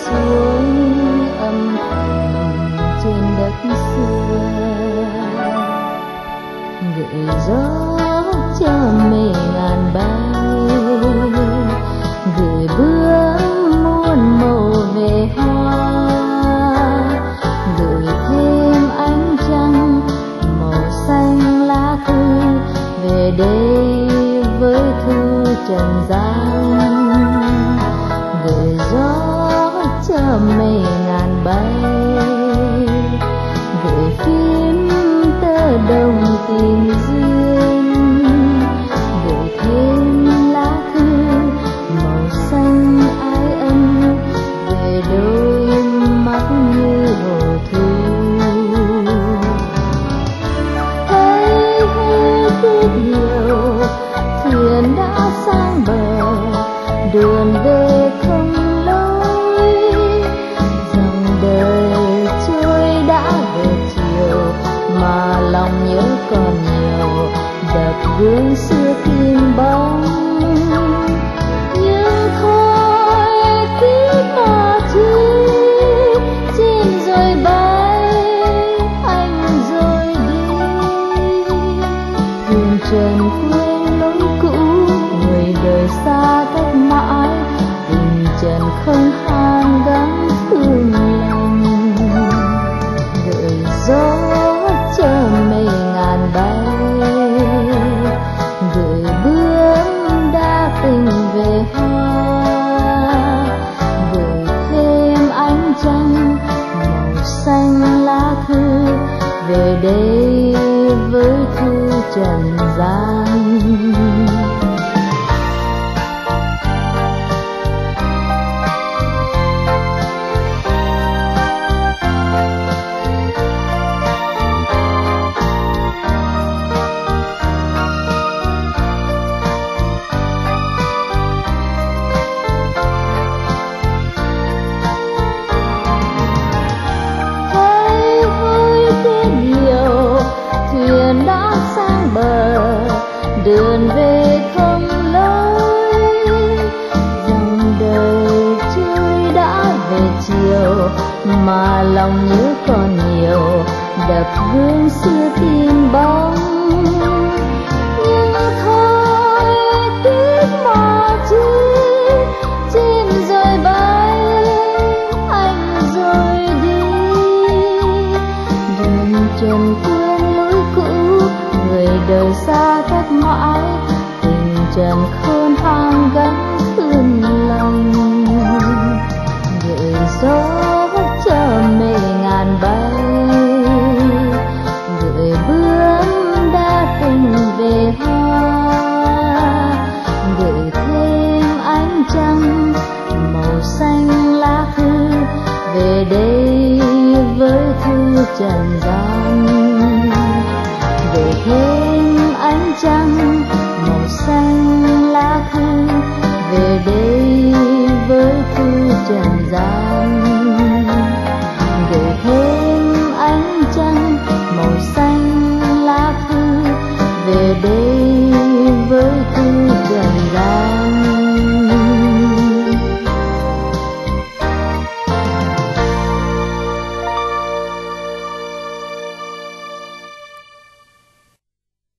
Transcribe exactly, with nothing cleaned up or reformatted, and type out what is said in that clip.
xuống âm thầm trên đất xưa, gửi gió cho mây ngàn bay, gửi bướm muôn màu về hoa, gửi thêm ánh trăng màu xanh lá thư về đây với thu trần gian, gửi gió cho mây ngàn bay, gửi phím tơ đồng tình duyên, gửi thêm lá thư màu xanh ái ân về đôi mắt như hồ thu. Hãy hãy tiếc nhiều thuyền đã sang bờ, đường về không lối, dòng đời trôi đã về chiều mà lòng nhớ còn nhiều, đập gương xưa tìm bóng. Nhưng thôi tiếc mà chi, chim rồi bay, anh rồi đi, thuyền trần quên lối cũ, người đời xa cách mãi, tình trần không hàn gắn thương lòng. Gửi gió cho mây ngàn bay, gửi bướm đa tình về hoa, gửi thêm ánh trăng màu xanh lá thư về đây với thu trần gian. Thuyền đã sang bờ, đường về không lối, dòng đời trôi đã về chiều mà lòng nhớ còn nhiều, đập gương xưa tìm bóng. Nhưng thôi tiếc mà chi, chim rồi bay, anh rồi đi, đường trần quên lối cũ, người đời xa cách mãi, tình trần khôn hàng gắn thương lòng. Gửi gió cho mây ngàn bay, gửi bướm đa tình về hoa, gửi thêm ánh trăng màu xanh lá thư về đây với thu trần gian, gửi thêm ánh trăng màu xanh lá thư về đây với thu trần gian.